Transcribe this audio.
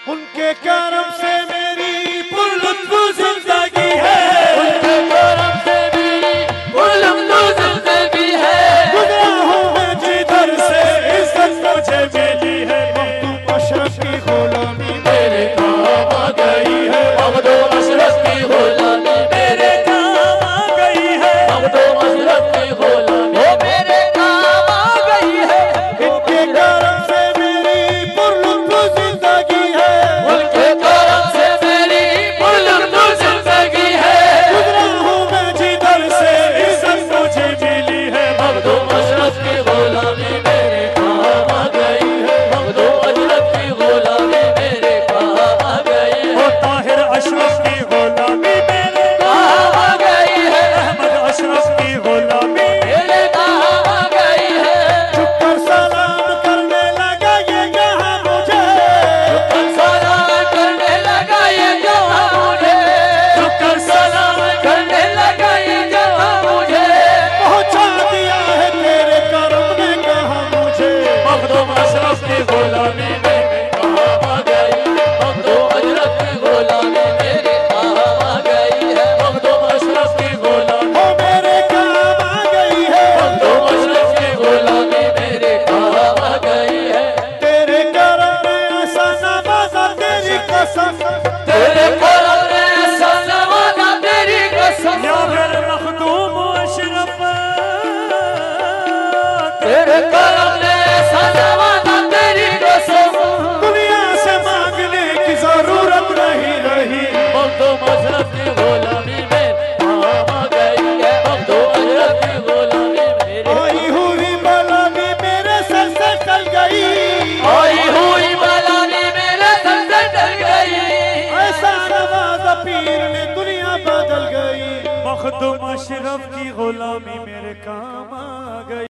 उनके करम से मेरी पुरलुत्फ जिंदगी है, उनके करम से मेरी पुरलुत्फ जिंदगी है। गुजरा हूँ मैं जिधर से इज्जत मुझे मिली है। मखदूम अशरफ की गुलामी मेरे काम आ गई है, मखदूम अशरफ की गुलामी मेरे काम आ गई है, मखदूम अशरफ की गुलामी मेरे काम आ गई है। इनके करम से मेरी पुरलुत्फ जिंदगी है, उनके करम से मेरी पुरलुत्फ जिंदगी है। गुजरा हूँ मैं जिधर से इज्जत मुझे मिली है। मखदूम अशरफ की गुलामी मेरे काम आ गई है, मखदूम अशरफ की गुलामी मेरे काम आ गई है। ताहिर अशरफ की गुलामी मेरे काम आ गई है, अहमद अशरफ की गुलामी मेरे काम आ गई है। छुपकर सलाम करने लगा ये यहाँ मुझे, सलाम करने लगा ये जहां मुझे, छुपकर सलाम करने लगा ये जहां मुझे। पहुँचा दिया है तेरे करम ने कहा मुझे। मखदूम अशरफ की गुलामी मेरे काम आ गई है, मखदूम अशरफ की गुलामी मेरे काम आ गई है। मखदूम अशरफ की गुलामी ओ मेरे काम आ गई है, मखदूम अशरफ की गुलामी मेरे काम आ गई है। तेरे करम ने ऐसा नवाजा तेरी कसम, तेरे करम ने ऐसा नवाजा तेरी कसम। या फिर मखदूम अशरफ तेरे करम ने ऐसा नवाजा तेरी कसम। दुनिया से मांगने की जरूरत नहीं रही। मखदूम अशरफ की गुलामी मेरे काम आ गई है, मखदूम अशरफ की गुलामी मेरे आई हुई बलानी मेरे सर से टल गई, आई हुई बलानी मेरे सर से टल गई। ऐसा नवाजा पीर ने दुनिया बदल गई। मखदूम अशरफ की गुलामी मेरे काम आ गई।